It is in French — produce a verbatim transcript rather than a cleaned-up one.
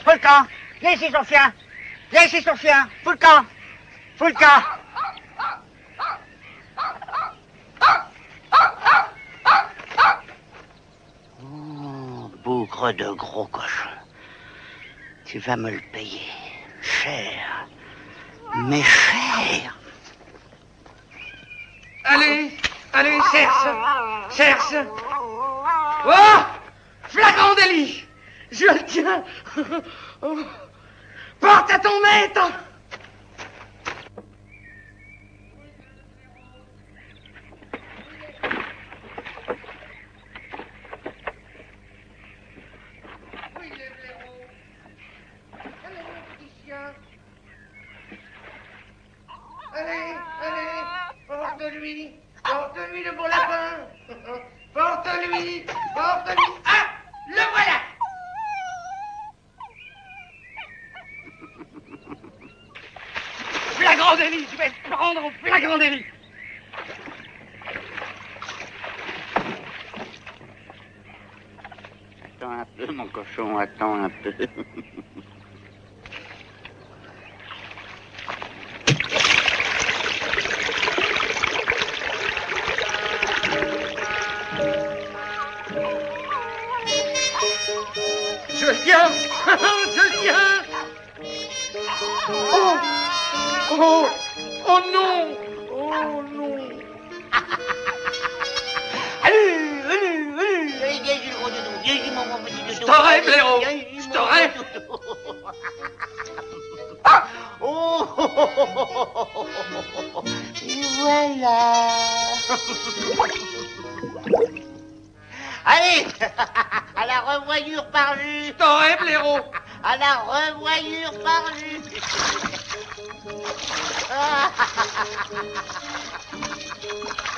Fous le camp. Viens ici, son chien. Viens ici, son chien. Fous le camp. Fous le camp. Oh, bougre de gros cochon. Tu vas me le payer. Cher. Mais cher. Allez, allez, cherche. Cherche. Oh! Flagrant délit. Je le tiens. Oh. Porte à ton maître. Oui, les blaireaux. Allez, mon petit chien. Allez, allez, porte-lui. Porte-lui le beau lapin. Porte-lui. Porte-lui. Ah! Le voilà. Flagrant délit, je vais te prendre au flagrant délit. Attends un peu, mon cochon, attends un peu. Je le tiens. Je le tiens. Oh! Oh! Oh non! Oh non! Allez, allez, allez, allez, viens ici, le gros doudou, viens ici, mon, mon petit doudou. Je t'aurai, Allez, blaireau, viens ici, je mon t'aurai. gros doudou. Ah! Oh! Et voilà. Allez, à la revoyure par lui. Je t'aurai, blaireau. À la revoyure par lui. Ah.